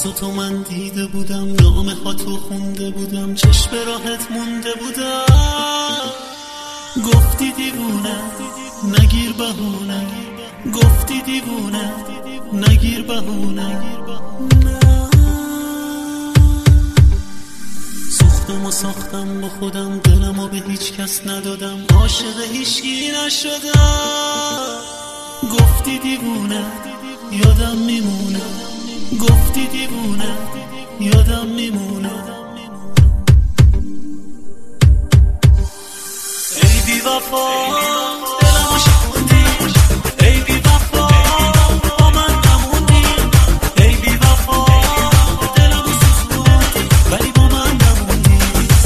تو من دیده بودم، نامه ها تو خونده بودم، چشم راحت مونده بودم. گفتی دیوونه نگیر بهونه، گفتی دیوونه نگیر بهونه. سوختم و ساختم با خودم، دلمو به هیچ کس ندادم، عاشق هیچکی نشدم. گفتی دیوونه یادم میمونه، گفتی دیوونه یادم میمونه. ای بی وفا دلمو شکوندی، ای بی وفا با من نموندی، ای بی وفا دلمو سوزوندی ولی با من نموندی.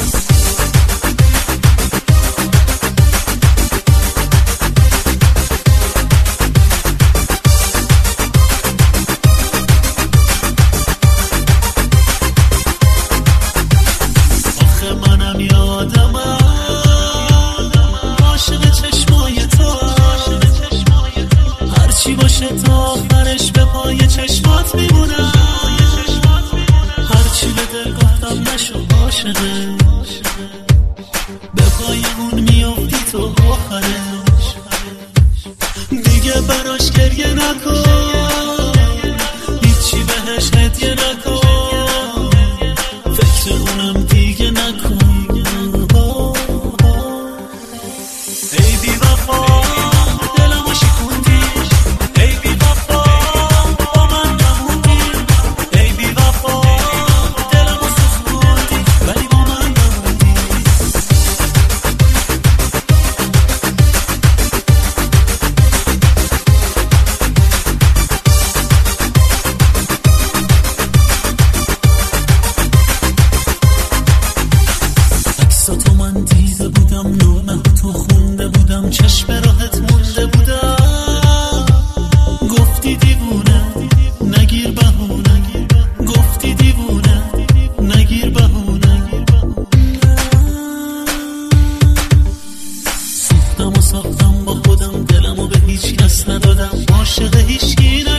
آخه منم یادمم عاشق چشمای تو، هرچی باشه تا آخرش به پای چشمات میمونم. هرچی به دل گفتم نشو عاشقه، به پای اون میافتی تو آخرش. دیگه براش گریه نکن، هیچی بهش هدیه نکن، فکر اونم دیگه نکن. ای بی وفا دلمو شکوندی، ای بی وفا با من نموندی، ای بی وفا دلمو سوزوندی ولی با من نموندی. عکساتو من دیده بودم، نامه تو خونده بودم، چشم راحت مونده بودم. گفتی دیوونه نگیر بهونه، گفتی دیوونه نگیر بهونه. سوختم و ساختم با خودم، دلمو به هیچ کس ندادم، عاشق هیچکی